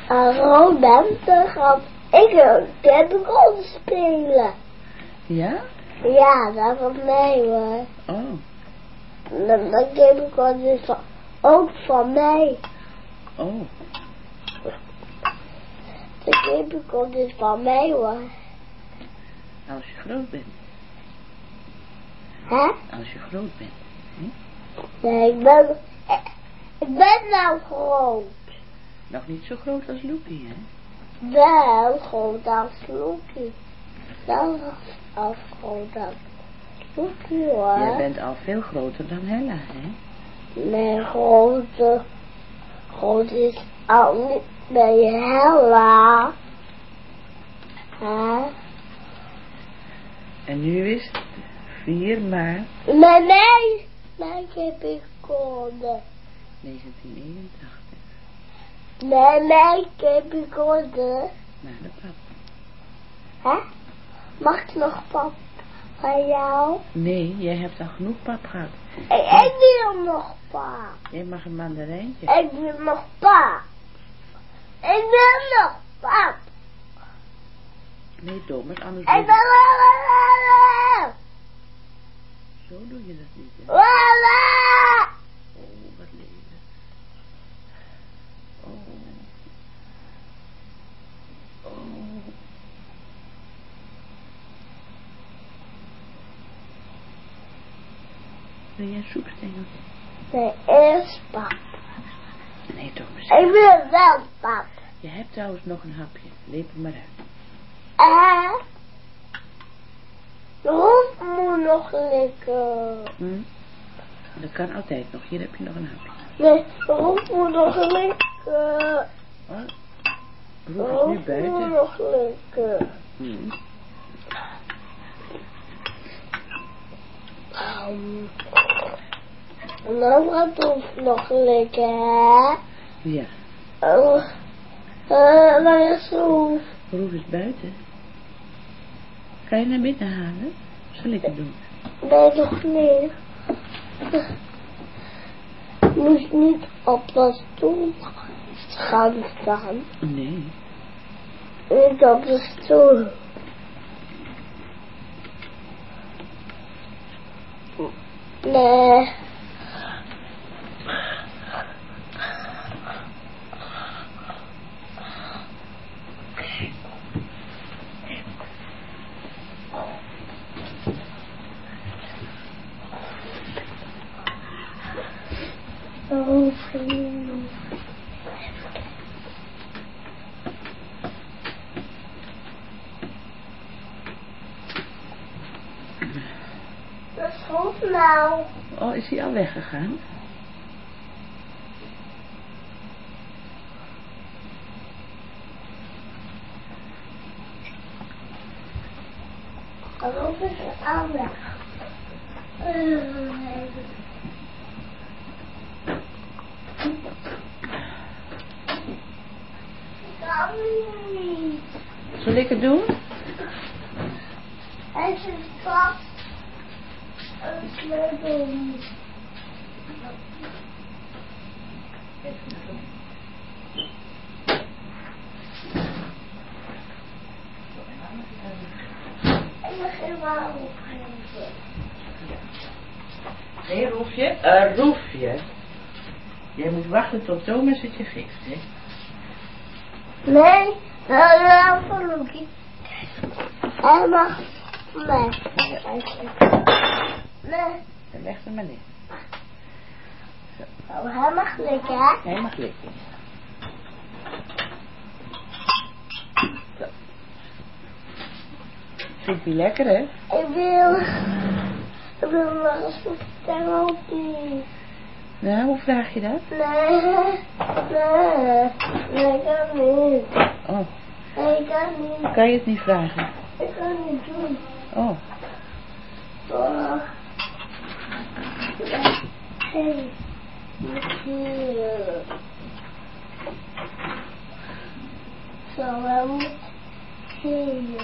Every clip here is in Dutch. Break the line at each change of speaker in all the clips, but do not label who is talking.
Roland, dan ga ik een Capricorn spelen.
Ja?
Ja, dat van mij hoor.
Oh.
Dat Capricorn is ook van mij.
Oh.
De Capricorn is van mij hoor.
Als je groot bent.
Hè?
Als je groot bent.
Nee, ik ben nou groot.
Nog niet zo groot als Loekie, hè?
Wel groot als Loekie. Wel als groot als Loekie hoor.
Jij bent al veel groter dan Hella, hè?
Mijn groot is al niet bij Hella. Hè?
En nu is het 4 maart
Mijn Capricorn.
1981.
Mijn Capricorn.
Naar de pap.
Hè? Mag ik nog pap van jou?
Nee, jij hebt al genoeg pap gehad.
Ik wil nog pap.
Jij mag een mandarijntje.
Ik wil nog pap. Ik wil nog pap.
Nee, Thomas, anders
Ik
doe
wil
je... Zo doe je dat niet, hè? Oh, wat leven. Oh. Oh. Wil jij soepstengel?
Nee, eerst pap.
Nee, Thomas.
Ik wil wel pap.
Je hebt trouwens nog een hapje. Leep er maar uit.
De hond moet nog likken.
Dat kan altijd nog. Hier heb je nog een hapje.
Nee, de hond moet nog likken.
Oh.
De
Roef is nu
hond moet
buiten.
nog likken. En dan gaat het nog likken, hè?
Ja.
Waar is Roef?
Roef is buiten. Ga je naar binnen halen? Zal ik het doen?
Nee, nog niet. Moet niet op de stoel gaan staan.
Nee.
Niet op de stoel. Nee. Dat is goed nou.
Oh, is hij al weggegaan?
Roef is al weg. Kan niet.
Zal ik het doen?
Hij zit vast. Een sleutel niet. Ik mag helemaal opgeven.
Nee, Roefje. Roefje. Jij moet wachten tot Thomas het je geeft, hè?
Nee, dat is van Loekie. Hij mag van mij. Nee.
Dan leg hem maar neer.
Oh, hij mag likken, hè?
Hij mag likken. Zo. Vindt hij lekker, hè?
Ik wil nog een soepstengeltje.
Nou, hoe vraag je dat?
Nee, ik kan niet.
Oh,
Nee, ik kan niet.
kan je het niet vragen?
Ik kan niet doen.
Oh.
Hey, hier. Zo, hij moet hier.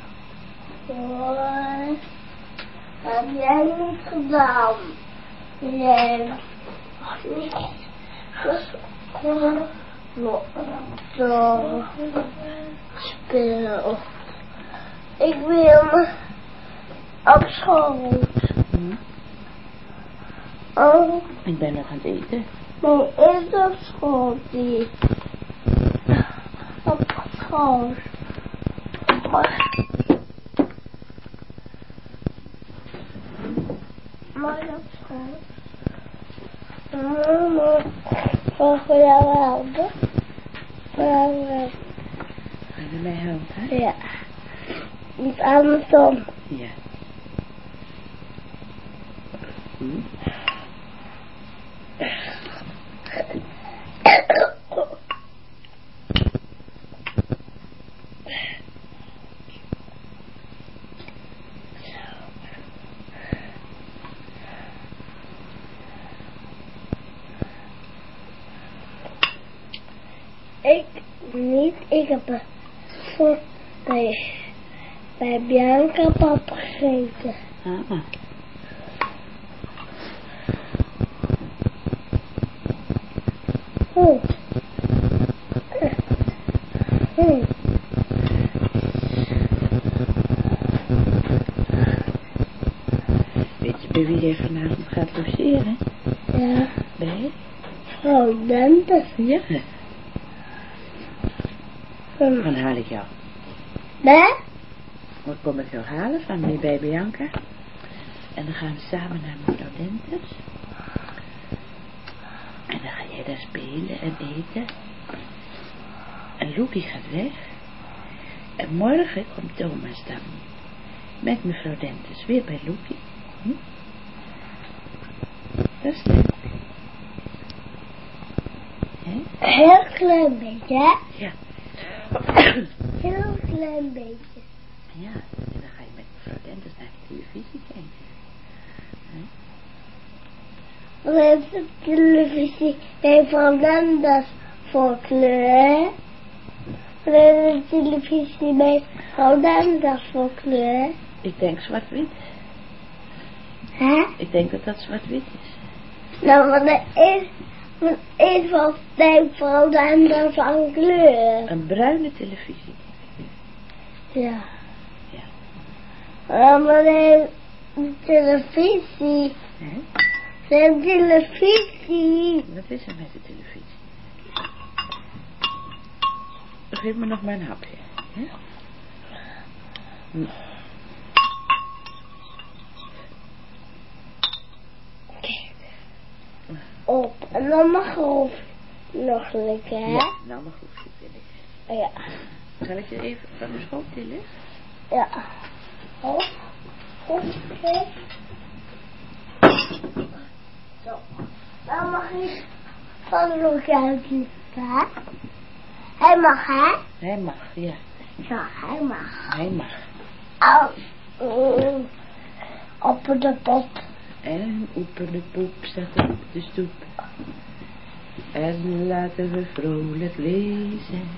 Hoor. Heb jij niet gedaan? Jij hebt niet gesproken. Zo. Speel. Ik wil me op school. Oh.
Ik ben nog aan het eten.
Nee, eerst op school. Die. Op school. Maar op school. Mama. Voor jou helpen. Voor jou helpen.
Ga je mij helpen?
Ja. Niet andersom.
Ja.
Ik heb een voor bij Bianca pap gegeten.
Ah. Weet je bij wie jij vanavond gaat logeren?
Ja.
Bij?
Vrouw Dentes.
Ja. Dan haal ik jou.
Nee?
Dan kom ik jou halen van hier bij Bianca. En dan gaan we samen naar mevrouw Dentes. En dan ga jij daar spelen en eten. En Loekie gaat weg. En morgen komt Thomas dan. Met mevrouw Dentes weer bij Loekie. Dat is leuk.
Heel klein beetje, hè?
Ja.
Heel klein beetje.
Ja, en dan ga je met mevrouw Dentes naar de televisie kijken.
Wat heeft de televisie bij Vrouw Dentes voor kleur? Wat heeft de televisie bij Vrouw Dentes voor kleur?
Ik denk zwart-wit.
Hè?
Ik denk dat dat zwart-wit is.
Nou, wat is wat bij Vrouw Dentes van kleur?
Een bruine televisie.
Ja.
Ja.
Maar de televisie.
Hè?
De televisie.
Wat is er met de televisie? Geef me nog maar een hapje. Hè?
Op. En dan mag Roef nog likken, hè?
Ja, nou mag Roefje tillen.
Ja.
Zal ik je even van de schoot tillen?
Ja. Op. Oké. Zo. Dan mag ik van Roefje uitlikken, hè? Hij mag, hè?
Hij mag, ja.
Ja, hij mag.
Hij mag.
Op de pot.
En oeper de poep staat op de stoep. En laten we vrolijk lezen.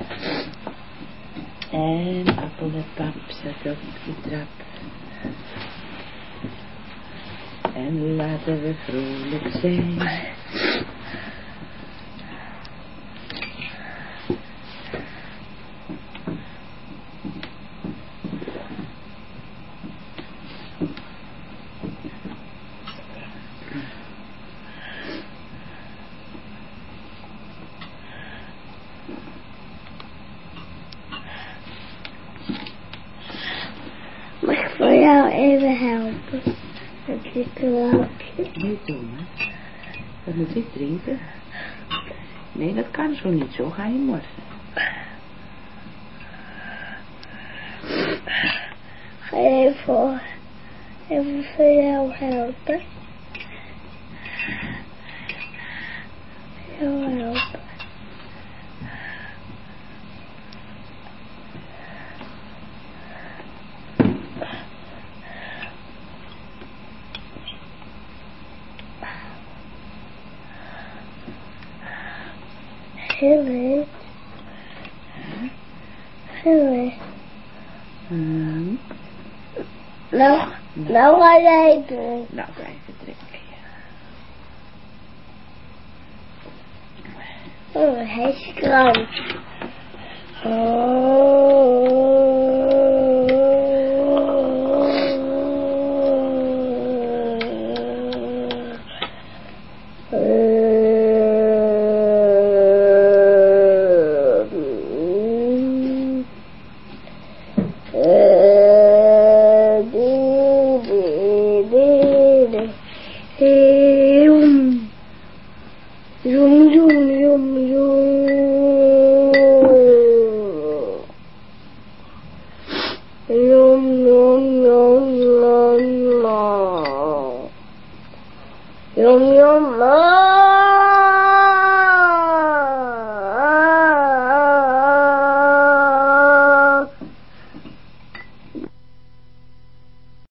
En appel en pap staat op de trap. En laten we vrolijk zijn.
Mag ik voor jou even helpen? Met dit klootje.
Nee, Thomas. Dat moet ik drinken. Nee, dat kan zo niet. Zo ga je morgen.
Ga je even voor jou helpen? Jou helpen. Heel leuk. Heel leuk. Nou ga jij doen.
Nou, ga even drinken.
Oh, hij is krank. Oh.